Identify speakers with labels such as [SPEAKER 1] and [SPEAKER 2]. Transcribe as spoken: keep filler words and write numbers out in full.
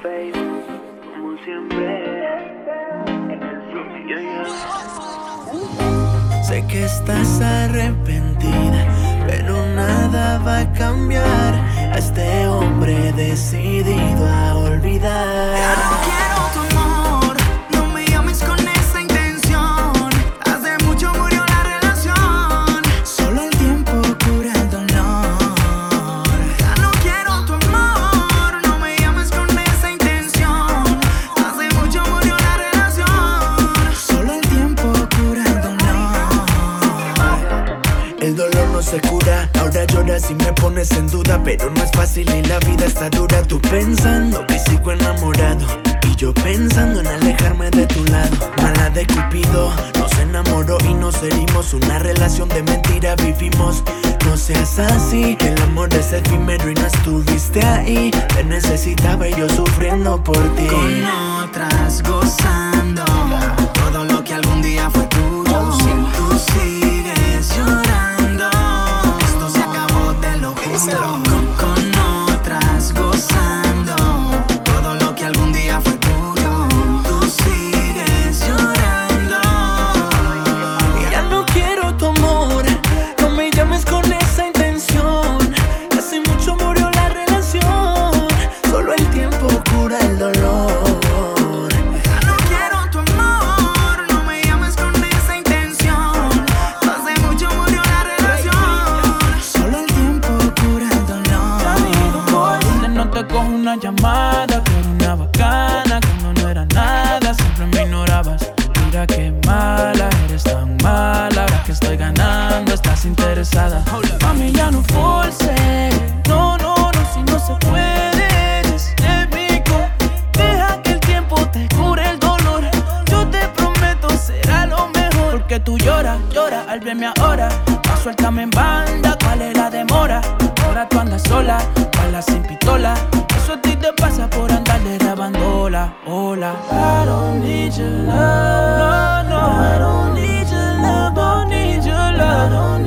[SPEAKER 1] Face, como siempre, en el sitio, yeah.
[SPEAKER 2] Sé que estás arrepentida, pero nada va a cambiar a este hombre decidido a olvidar.
[SPEAKER 3] Ya no quiero tu amor, no me llames con esa intención. Hace mucho murió la relación, solo el tiempo cura el dolor. Ya no quiero tu amor, no me llames con esa intención. Hace mucho murió la relación, solo el tiempo cura el dolor.
[SPEAKER 2] El dolor no se cura, ahora lloras y me pones en duda, pero no es fácil y la vida está dura. Tú pensando que sigo enamorado y yo pensando en alejarme de tu lado. Mala de Cupido, nos enamoró y nos herimos. Una relación de mentira vivimos. No seas así, el amor es efímero y no estuviste ahí. Te necesitaba y yo sufriendo por ti.
[SPEAKER 3] Con otras gozando todo lo que algún día fue tuyo. Si tú sigues llorando, esto se acabó, te lo juro. Con, con otras gozando todo lo que algún día fue tuyo. Tú sigues llorando.
[SPEAKER 2] Ya no quiero tu amor, no me llames con esa intención. Hace mucho murió la relación, solo el tiempo cura el dolor.
[SPEAKER 3] Ya no quiero tu amor, no me llames con esa intención. Hace mucho murió la relación, solo el tiempo cura el dolor.
[SPEAKER 4] Dile no te cojo una llamada, que era una bacana, cuando no era nada, siempre me ignorabas. Mira qué mala, eres tan mala, ahora que estoy ganando, estás interesada. Mami, ya no force, no, no, no, si no se puede, es épico. Deja que el tiempo te cure el dolor, yo te prometo será lo mejor. Porque tú lloras, lloras al verme ahora, más suéltame en banda, ¿cuál es la demora? Ahora tú andas sola, balas sin pistola, eso a ti te pasa por andar derrabando la ola. I don't need your love, no, no, I don't need your love, don't need your love, don't